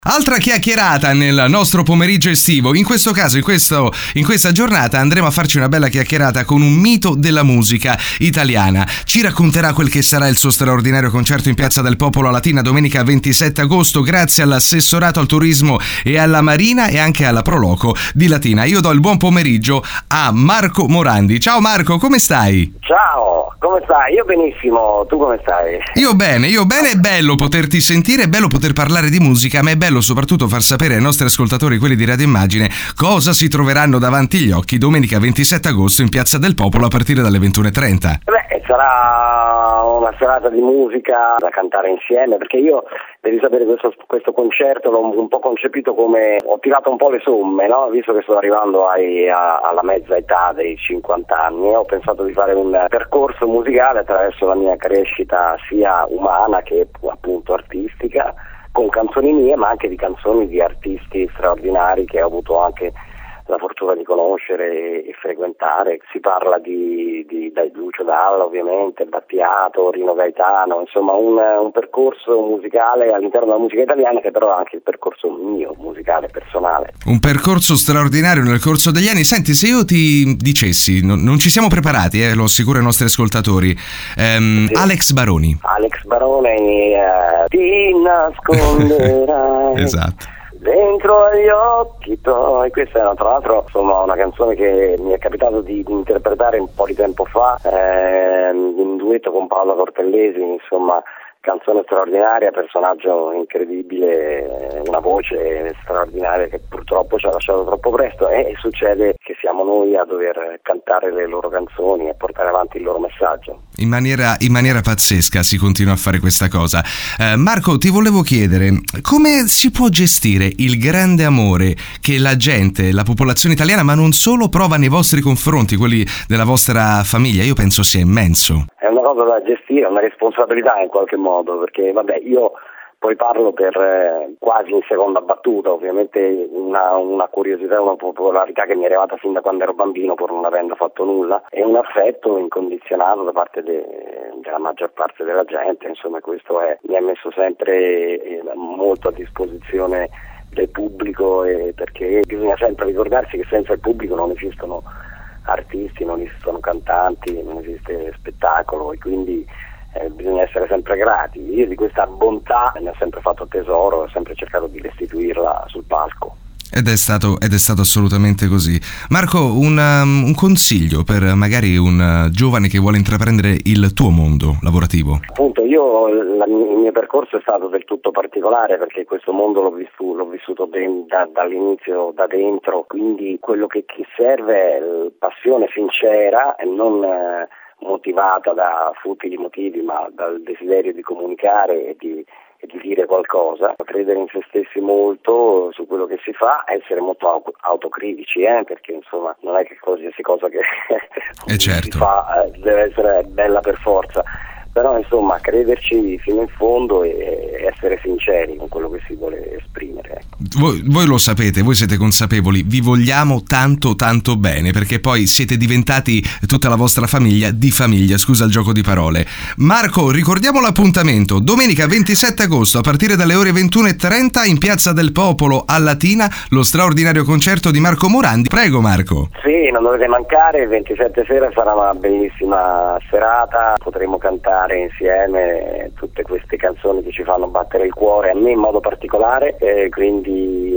Altra chiacchierata nel nostro pomeriggio estivo. In questo caso, in questa giornata andremo a farci una bella chiacchierata con un mito della musica italiana. Ci racconterà quel che sarà il suo straordinario concerto in Piazza del Popolo a Latina domenica 27 agosto grazie all'assessorato al turismo e alla Marina e anche alla Proloco di Latina. Io do il buon pomeriggio a Marco Morandi. Ciao Marco, come stai? Ciao, come stai? Io benissimo, tu come stai? Io bene, è bello poterti sentire, è bello poter parlare di musica, ma è bello soprattutto far sapere ai nostri ascoltatori, quelli di Radio Immagine, cosa si troveranno davanti agli occhi domenica 27 agosto in Piazza del Popolo a partire dalle 21:30. Sarà una serata di musica da cantare insieme, perché io, devi sapere, questo concerto l'ho un po' concepito come, ho tirato un po' le somme, no? Visto che sto arrivando alla mezza età dei 50 anni, ho pensato di fare un percorso musicale attraverso la mia crescita sia umana che appunto artistica, con canzoni mie ma anche di canzoni di artisti straordinari che ho avuto anche la fortuna di conoscere e frequentare. Si parla di Lucio Dalla, ovviamente, Battiato, Rino Gaetano, insomma un percorso musicale all'interno della musica italiana che però è anche il percorso mio musicale personale. Un percorso straordinario nel corso degli anni. Senti, se io ti dicessi, non ci siamo preparati, lo assicuro ai nostri ascoltatori, sì. Alex Baroni, ti nasconderai esatto, dentro agli occhi tuoi. Questa è tra l'altro una canzone che mi è capitato di interpretare un po' di tempo fa in duetto con Paola Cortellesi, canzone straordinaria, personaggio incredibile, una voce straordinaria che purtroppo ci ha lasciato troppo presto e succede che siamo noi a dover cantare le loro canzoni e portare avanti il loro messaggio. In maniera pazzesca si continua a fare questa cosa. Marco, ti volevo chiedere, come si può gestire il grande amore che la gente, la popolazione italiana, ma non solo, prova nei vostri confronti, quelli della vostra famiglia? Io penso sia immenso. È una cosa da gestire, una responsabilità in qualche modo, perché io poi parlo per quasi in seconda battuta, ovviamente una curiosità, una popolarità che mi è arrivata fin da quando ero bambino pur non avendo fatto nulla, e un affetto incondizionato da parte della maggior parte della gente, questo mi ha messo sempre molto a disposizione del pubblico, perché bisogna sempre ricordarsi che senza il pubblico non esistono artisti, non esistono cantanti, non esiste spettacolo, e quindi bisogna essere sempre grati. Io di questa bontà ne ho sempre fatto tesoro, ho sempre cercato di restituirla sul palco. Ed è stato assolutamente così. Marco, un consiglio per magari un giovane che vuole intraprendere il tuo mondo lavorativo? Appunto, il mio percorso è stato del tutto particolare, perché questo mondo l'ho vissuto dall'inizio, da dentro, quindi quello che serve è passione sincera e non motivata da futili motivi, ma dal desiderio di comunicare e di dire qualcosa, credere in se stessi molto su quello che si fa, essere molto autocritici, perché non è che qualsiasi cosa che certo. si fa deve essere bella per forza, però crederci fino in fondo e essere sinceri con quello che si vuole esprimere. Voi lo sapete, voi siete consapevoli, vi vogliamo tanto tanto bene, perché poi siete diventati tutta la vostra famiglia di famiglia, scusa il gioco di parole. Marco, ricordiamo l'appuntamento, domenica 27 agosto a partire dalle ore 21:30 in Piazza del Popolo a Latina, lo straordinario concerto di Marco Morandi. Prego Marco. Sì, non dovete mancare, il 27 sera sarà una bellissima serata, potremo cantare insieme tutte queste canzoni che ci fanno battere il cuore, a me in modo particolare, quindi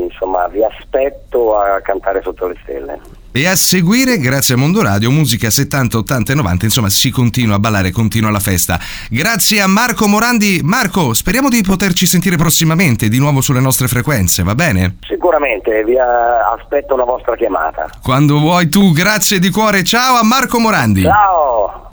vi aspetto a cantare sotto le stelle. E a seguire, grazie a Mondo Radio, musica 70, 80 e 90, si continua a ballare, continua la festa. Grazie a Marco Morandi. Marco, speriamo di poterci sentire prossimamente di nuovo sulle nostre frequenze, va bene? Sicuramente, vi aspetto una vostra chiamata. Quando vuoi tu, grazie di cuore, ciao a Marco Morandi. Ciao!